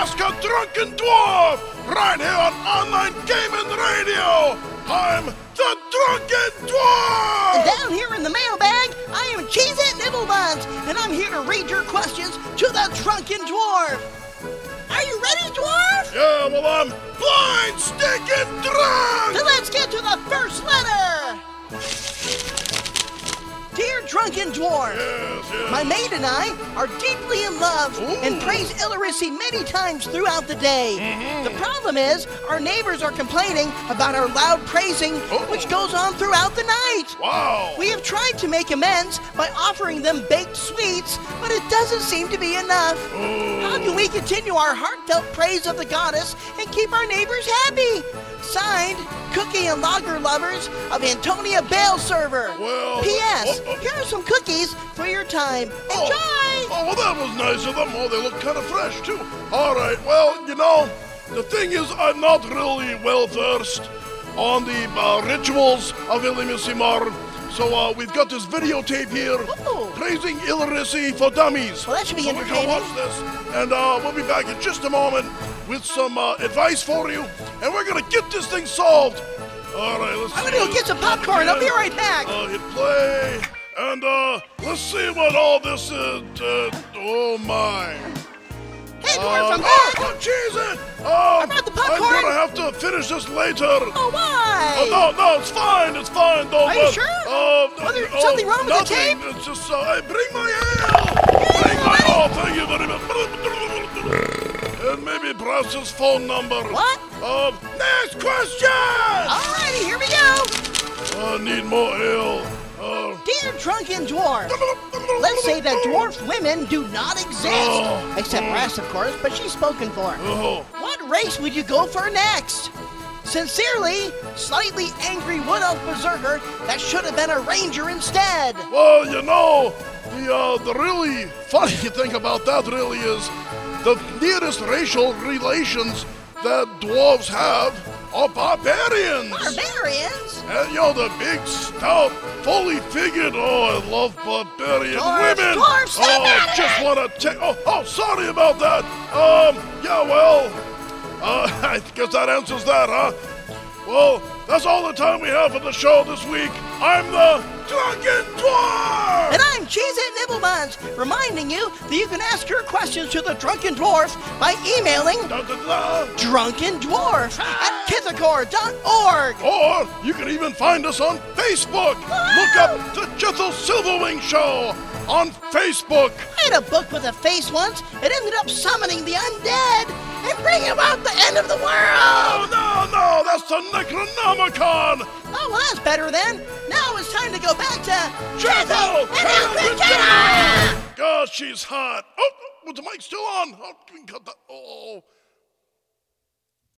Ask a Drunken Dwarf right here on Online Gaming Radio. I'm the Drunken Dwarf! And down here in the mailbag, I am Cheez-It Nibblebuns, and I'm here to read your questions to the Drunken Dwarf. Are you ready, Dwarf? Yeah, well, I'm blind, stinking drunk! Then let's get to the first letter. Dear Drunken Dwarf, Yes. my maid and I are deeply in love and praise illiteracy many times throughout the day. The problem is, our neighbors are complaining about our loud praising, which goes on throughout the night. Wow. We have tried to make amends by offering them baked sweets, but it doesn't seem to be enough. How can we continue our heartfelt praise of the goddess and keep our neighbors happy? Signed, Cookie and Lager Lovers of Antonia Bale Server. Well, P.S. Here are some cookies for your time. Enjoy! Oh, well, that was nice of them. Oh, they look kind of fresh, too. All right, well, you know, the thing is, I'm not really well-versed on the rituals of Illimissima. So we've got this videotape here, praising illiteracy for dummies. Well, that should be so entertaining. We're gonna watch this, and we'll be back in just a moment with some advice for you, and we're gonna get this thing solved. All right, let's. I'm gonna go get some popcorn. I'll be right back. Hit play, and let's see what all this is. Oh my. Hey, Dwarf, I'm back. Oh, Cheez-It! I brought the popcorn. I'm gonna have to finish this later. Oh, why? Oh, no, it's fine, don't. Are you sure? Was there something wrong with the nothing. tape? It's just, hey, bring my ale! Oh, thank you very much. And maybe Brass's phone number. What? Next question! Alrighty, here we go. I need more ale. Dear Drunken Dwarf, let's say that dwarf women do not exist. Except Brass, of course, but she's spoken for. What race would you go for next? Sincerely, slightly angry wood elf berserker that should have been a ranger instead. Well, you know, the really funny thing about that really is the nearest racial relations that dwarves have are barbarians. Barbarians? And you know, the big, stout, fully figured, I love barbarian Dwarves, women. dwarves, stay out of just it! want to take, sorry about that. Yeah, well, I guess that answers that, huh? Well, that's all the time we have for the show this week. I'm the Drunken Dwarf! And I'm Cheez-It Nibblebuns, reminding you that you can ask your questions to the Drunken Dwarf by emailing drunkendwarf@kithakor.org. Or you can even find us on Facebook. Look up the Jethel Silverwing Show on Facebook. I had a book with a face once. It ended up summoning the undead and bringing about the end of the world. Oh, no, that's the Necronomicon. Oh, well, that's better then. Now it's time to go back to Jethel and Alcantara. God, she's hot. Oh, was the mic still on? Oh, we can cut that. Oh.